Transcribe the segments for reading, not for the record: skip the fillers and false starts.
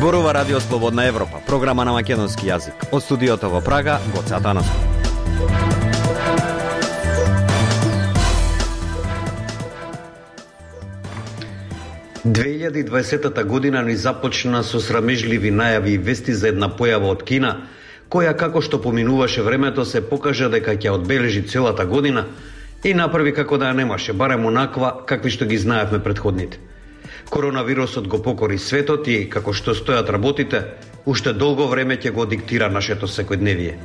Зборува Радио Слободна Европа, програма на македонски јазик. Од студиото во Прага, Гоце Атанасов. – 2020 година ни започна со срамежливи најави и вести за една појава од Кина, која како што поминуваше времето се покажа дека ќе одбележи целата година и направи како да ја немаше, барем онаква какви што ги знаевме претходните. Коронавирусот го покори светот и, како што стојат работите, уште долго време ќе го диктира нашето секојдневие.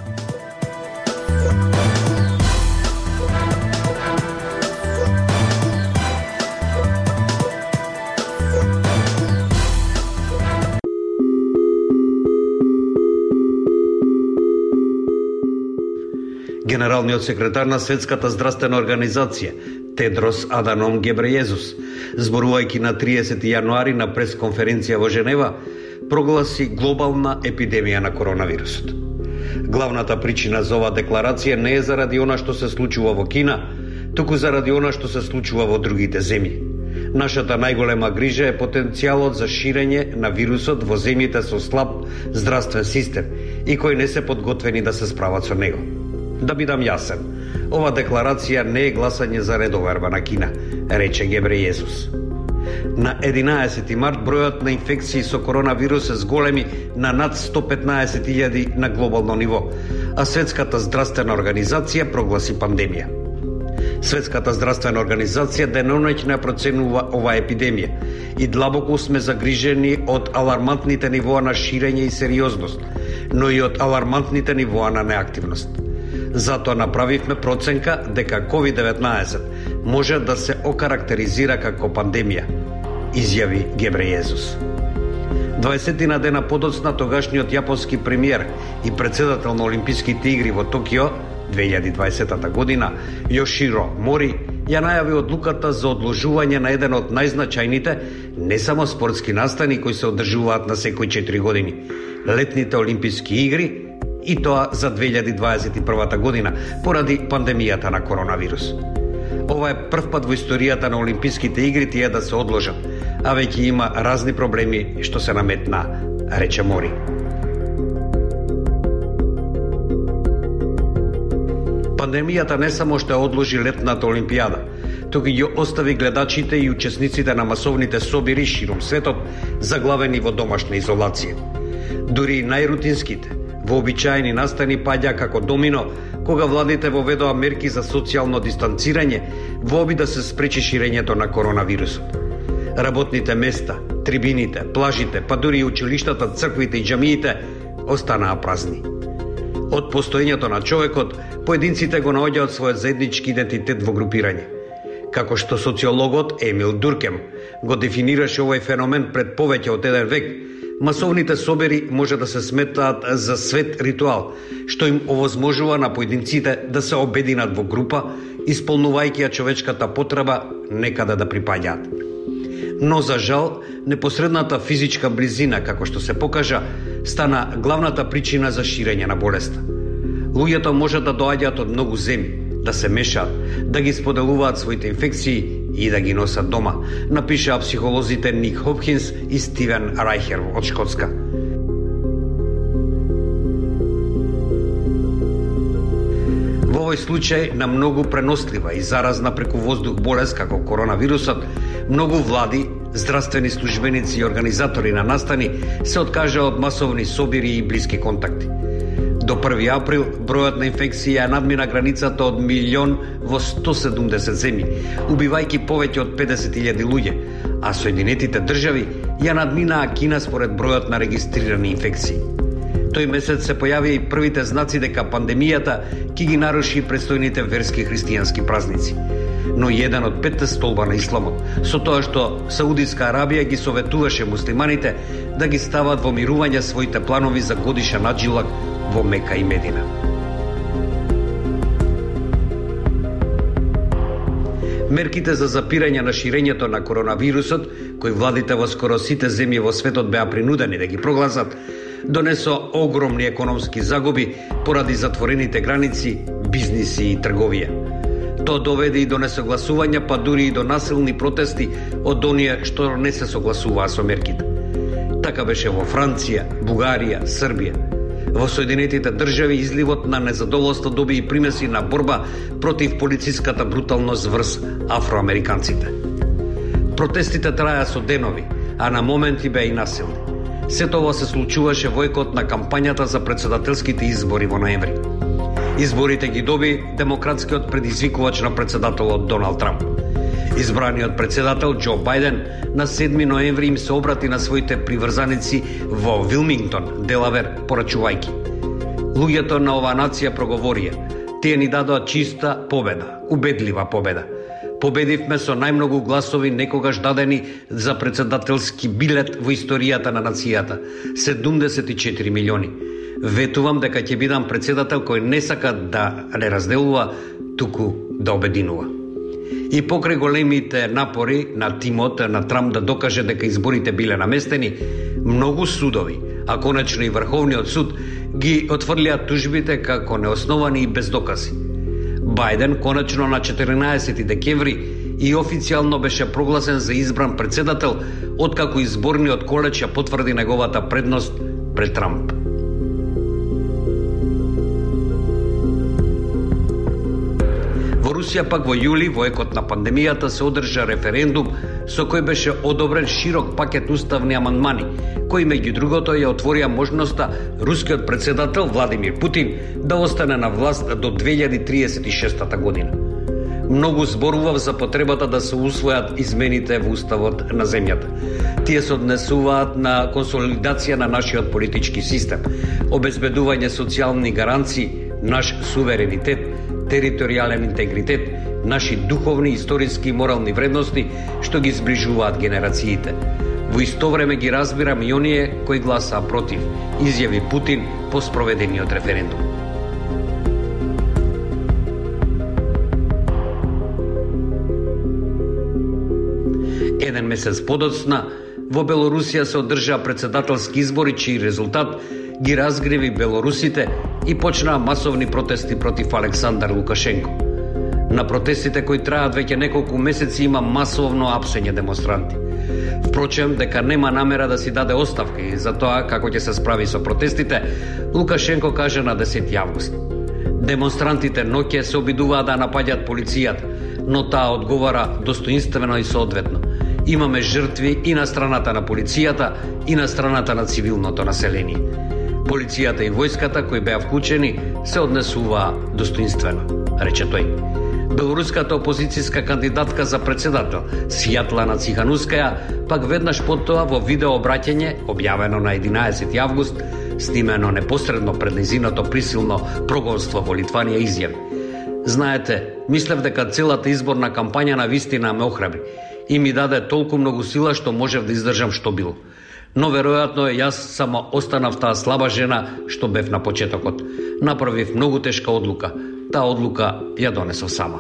Генералниот секретар на Светската здравствена организација, Тедрос Аданом Гебрејезус, зборувајќи на 30 јануари на пресконференција во Женева, прогласи глобална епидемија на коронавирусот. Главната причина за оваа декларација не е заради она што се случува во Кина, туку заради она што се случува во другите земји. Нашата најголема грижа е потенцијалот за ширење на вирусот во земјите со слаб здравствен систем и кои не се подготвени да се справат со него. Да бидам јасен, ова декларација не е гласање за редоверба на Кина, рече Гебрејезус. На 11 март бројот на инфекции со коронавирус е зголеми на над 115.000 на глобално ниво, а Светската здравствена организација прогласи пандемија. Светската здравствена организација деноноќно проценува оваа епидемија и длабоко сме загрижени од алармантните нивоа на ширење и сериозност, но и од алармантните нивоа на неактивност. Затоа направивме проценка дека COVID-19 може да се окарактеризира како пандемија, изјави Гебрејезус. 20 на дена подоцна тогашниот јапонски премиер и председател на Олимписките игри во Токио 2020 година, Јоширо Мори, ја најави одлуката за одложување на еден од најзначајните не само спортски настани кои се одржуваат на секои 4 години, летните Олимписки игри, и тоа за 2021 година, поради пандемијата на коронавирус. Ова е прв пат во историјата на Олимписките игри тие да се одложат, а веќе има разни проблеми што се наметна, рече Мори. Пандемијата не само што одложи летната Олимпијада, туку ги остави гледачите и учесниците на масовните собири широм светот заглавени во домашна изолација. Дури и најрутинските, вообичаени настани паѓа како домино кога владите воведоа мерки за социјално дистанцирање во обид да се спречи ширењето на коронавирусот. Работните места, трибините, плажите, па дури и училиштата, црквите и џамиите останаа празни. Од постоењето на човекот, поединците го наоѓаат својот заеднички идентитет во групирање. Како што социологот Емил Дуркем го дефинираше овој феномен пред повеќе од еден век, масовните собери може да се сметаат за свет ритуал, што им овозможува на поединците да се обединат во група, исполнувајќи ја човечката потреба некаде да припаѓаат. Но за жал, непосредната физичка близина, како што се покажа, стана главната причина за ширење на болеста. Луѓето може да доаѓаат од многу земји, да се мешаат, да ги споделуваат своите инфекции и да ги носат дома, напишаа психолозите Ник Хопкинс и Стивен Рајхер од Шкотска. Во овој случај на многу пренослива и заразна преку воздух болест како коронавирусот, многу влади, здравствени службеници и организатори на настани се откажаа од масовни собири и блиски контакти. До 1 април бројот на инфекција ја надмина границата од 1.000.000 во 170 земји, убивајќи повеќе од 50.000 луѓе, а Соединетите држави ја надминаа Кина според бројот на регистрирани инфекции. Тој месец се појавија и првите знаци дека пандемијата ќе ги наруши престојните верски христијански празници. Но еден од 5 столба на исламот, со тоа што Саудиска Арабија ги советуваше муслиманите да ги стават во мирување своите планови за годишен аджилак во Мека и Медина. Мерките за запирање на ширењето на коронавирусот, кои владите во скоро сите земји во светот беа принудени да ги прогласат, донесо огромни економски загуби поради затворените граници, бизниси и трговија. Тоа доведе и до несогласување, па дури и до насилни протести од оние што не се согласуваа со мерките. Така беше во Франција, Бугарија, Србија. Во Соединетите држави изливот на незадоволство доби и примеси на борба против полициската бруталност врз афроамериканците. Протестите траја со денови, а на моменти беа и насилни. Сето ова се случуваше во екот на кампањата за председателските избори во ноември. Изборите ги доби демократскиот предизвикувач на председателот Доналд Трамп. Избраниот председател Џо Бајден на 7 ноември им се обрати на своите приврзаници во Вилмингтон, Делавер, порачувајќи: луѓето на оваа нација проговорија, тие ни дадоа чиста победа, убедлива победа. Победивме со најмногу гласови некогаш дадени за председателски билет во историјата на нацијата – 74 милиони. Ветувам дека ќе бидам председател кој не сака да не разделува, туку да обединува. И покрај големите напори на тимот на Трамп да докаже дека изборите биле наместени, многу судови, а конечно и Врховниот суд, ги отфрлија тужбите како неосновани и без докази. Бајден конечно на 14 декември и официјално беше прогласен за избран председател, откако изборниот колеж ја потврди неговата предност пред Трамп. Во Русија пак во јули, во екот на пандемијата, се одржа референдум со кој беше одобрен широк пакет уставни амандмани, кои меѓу другото ја отворија можноста рускиот председател Владимир Путин да остане на власт до 2036 година. Многу зборував за потребата да се усвојат измените во уставот на земјата. Тие се однесуваат на консолидација на нашиот политички систем, обезбедување социјални гаранции, наш суверенитет, територијален интегритет, наши духовни, историски и морални вредности што ги зближуваат генерациите. Во исто време ги разбирам и оние кои гласаа против, изјави Путин по спроведениот референдум. Еден месец подоцна, во Белорусија се одржаа председателски избори, чиј резултат ги разгреви белорусите и почнаа масовни протести против Александар Лукашенко. На протестите кои траат веќе неколку месеци има масовно апсење демонстранти. Впрочем, дека нема намера да си даде оставка и за тоа како ќе се справи со протестите, Лукашенко каже на 10 август. Демонстрантите ноќе се обидуваат да напаѓаат полицијата, но таа одговара достоинствено и соодветно. Имаме жртви и на страната на полицијата и на страната на цивилното население. Полицијата и војската кои беа вклучени се однесуваа достоинствено, рече тој. Белоруската опозицијска кандидатка за председател Свјатлана Циханускаја пак веднаш потоа во видео обраќање објавено на 11 август, снимено непосредно пред нејзиното присилно прогонство во Литванија, изјави: знаете, мислев дека целата изборна кампања на вистина ме охрабри и ми даде толку многу сила што можев да издржам што било. Но веројатно јас само останав таа слаба жена што бев на почетокот. Направив многу тешка одлука. Таа одлука ја донесов сама.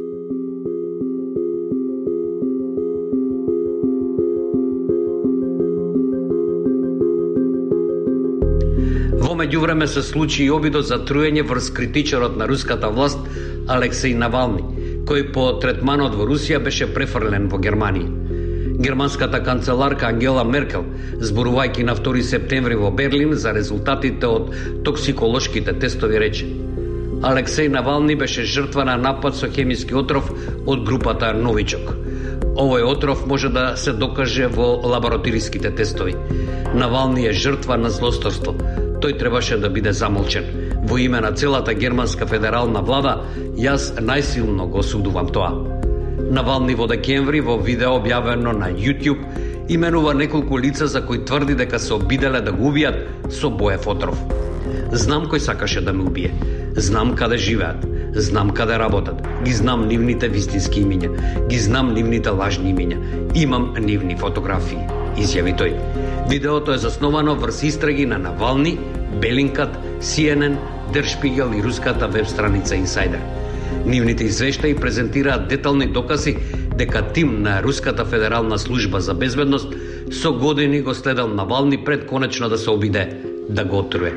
Во меѓувреме се случи и обидот за труење врз критичарот на руската власт Алексеј Навални, кој по третманот во Русија беше префрлен во Германија. Германската канцеларка Ангела Меркел, зборувајќи на 2 септември во Берлин за резултатите од токсиколошките тестови, рече: Алексеј Навални беше жртва на напад со хемиски отров од групата Новичок. Овој отров може да се докаже во лабораториските тестови. Навални е жртва на злосторство. Тој требаше да биде замолчен. Во име на целата германска федерална влада, јас најсилно го осудувам тоа. Навални во декември во видео објавено на YouTube именува неколку лица за кои тврди дека се обиделе да го убијат со боев отров. Знам кој сакаше да ме убие. Знам каде живеат. Знам каде работат. Ги знам нивните вистински имиња. Ги знам нивните лажни имиња. Имам нивни фотографии, изјави тој. Видеото е засновано врз истраги на Навални, Белинкат, CNN, Der Spiegel и руската веб страница Insider. Нивните извештаи презентираат детални докази дека тим на Руската федерална служба за безбедност со години го следел Навални пред конечно да се обиде да го отруе.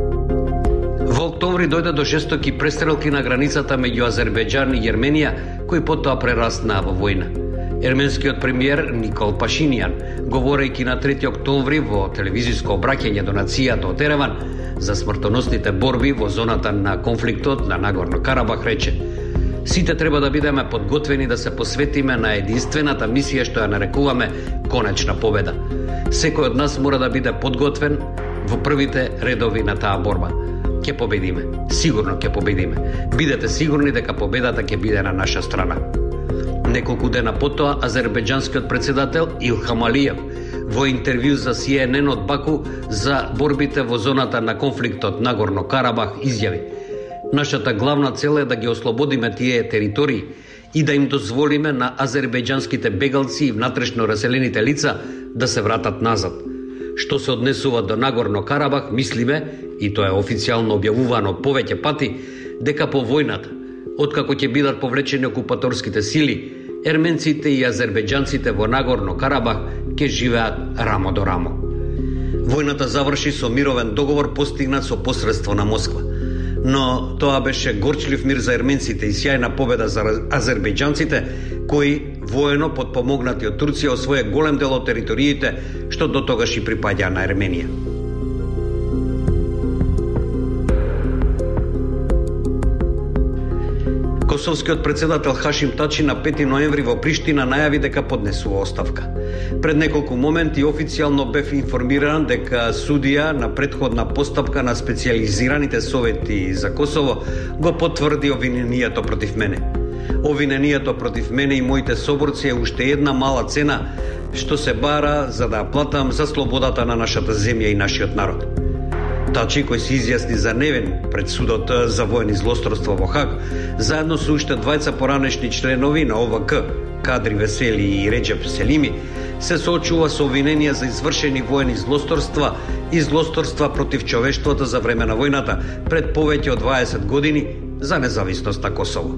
Во октомври дојде до жестоки престрелки на границата меѓу Азербејџан и Јерменија, кои потоа прерасна во војна. Ерменскиот премиер Никол Пашинијан, говорејќи на 3 октомври во телевизиско обраќање до нацијата од Ереван за смртоносните борби во зоната на конфликтот на Нагорно Карабах, рече: сите треба да бидеме подготвени да се посветиме на единствената мисија што ја нарекуваме конечна победа. Секој од нас мора да биде подготвен во првите редови на таа борба. Ќе победиме. Сигурно ќе победиме. Бидете сигурни дека победата ќе биде на наша страна. Неколку дена потоа, азербејџанскиот председател Илхам Алиев во интервју за CNN од Баку за борбите во зоната на конфликтот Нагорно Карабах изјави: нашата главна цел е да ги ослободиме тие територии и да им дозволиме на азербејџанските бегалци и внатрешно раселените лица да се вратат назад. Што се однесува до Нагорно Карабах, мислиме, и тоа е официјално објавувано повеќе пати, дека по војната, откако ќе бидат повлечени окупаторските сили, ерменците и азербејџанците во Нагорно Карабах ќе живеат рамо до рамо. Војната заврши со мировен договор постигнат со посредство на Москва. Но тоа беше горчлив мир за ерменците и сјајна победа за азербејџанците, кои воено подпомогнати од Турција освоje голем дел од териториите што до тогаш и припаѓаа на Ерменија. Косовскиот председател Хашим Тачи на 5 ноември во Приштина најави дека поднесува оставка. Пред неколку моменти официјално бев информиран дека судија на претходна постапка на специјализираните совети за Косово го потврди обвинението против мене. Обвинението против мене и моите соборци е уште една мала цена што се бара за да ја платам за слободата на нашата земја и нашиот народ. Тачи, кој се изјасни за невин пред судот за воени злосторства во Хаг, заедно со уште двајца поранешни членови на ОВК, Кадри Весели и Реджеп Селими, се соочува со обвиненија за извршени воени злосторства и злосторства против човештвото за време на војната пред повеќе од 20 години за независност на Косово.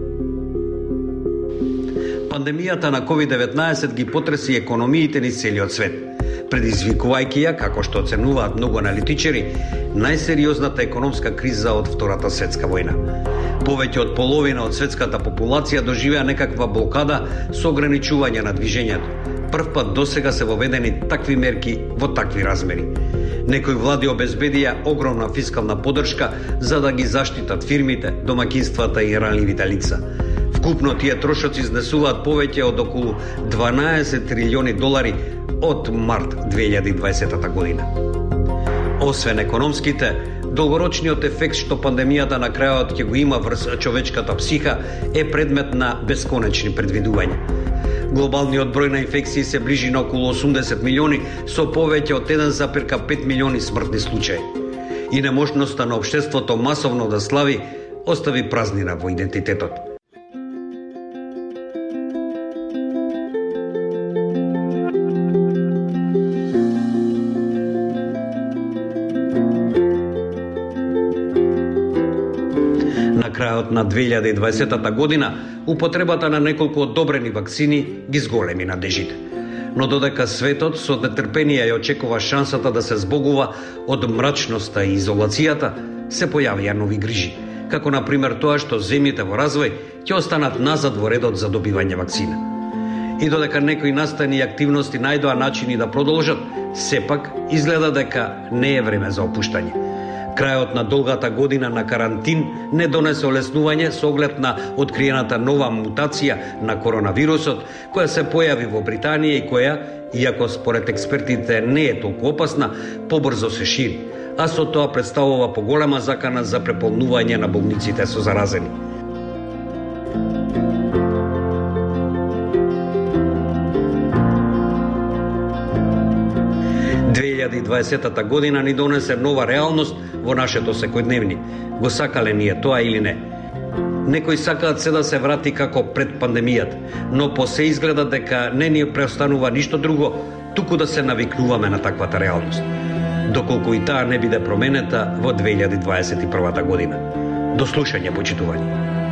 Пандемијата на COVID-19 ги потреси економиите низ целиот свет, предизвикувајќи ја, како што оценуваат многу аналитичари, најсериозната економска криза од Втората светска војна. Повеќе од половина од светската популација доживеа некаква блокада со ограничување на движењето. Прв пат досега се воведени такви мерки во такви размери. Некои влади обезбедија огромна фискална поддршка за да ги заштитат фирмите, домаќинствата и ранливите лица. Вкупно тие трошоци изнесуваат повеќе од околу 12 трилиони долари од март 2020 година. Освен економските, долгорочниот ефект што пандемијата на крајот ќе го има врз човечката психа е предмет на бесконечни предвидувања. Глобалниот број на инфекции се ближи на околу 80 милиони со повеќе од 1,5 милиони смртни случаи. И неможноста на општеството масовно да слави остави празнина во идентитетот. Крајот на 2020 година, употребата на неколку одобрени вакцини ги зголеми надежите. Но додека светот со нетрпение ја очекува шансата да се збогува од мрачноста и изолацијата, се појавија нови грижи, како на пример тоа што земјите во развој ќе останат назад во редот за добивање вакцина. И додека некои настани активности најдоа начини да продолжат, сепак изгледа дека не е време за опуштање. Крајот на долгата година на карантин не донесе олеснување со оглед на откриената нова мутација на коронавирусот, која се појави во Британија и која, иако според експертите не е толку опасна, побрзо се шири, а со тоа представува поголема закана за преполнување на болниците со заразени. Година ни донесе нова реалност во нашето секојдневни. Го сакале ние тоа или не? Некои сакаат се да се врати како пред пандемијата, но по се изгледа дека не ни преостанува ништо друго, туку да се навикнуваме на таквата реалност. Доколку и таа не биде променета во 2021 година. До слушање, почитување.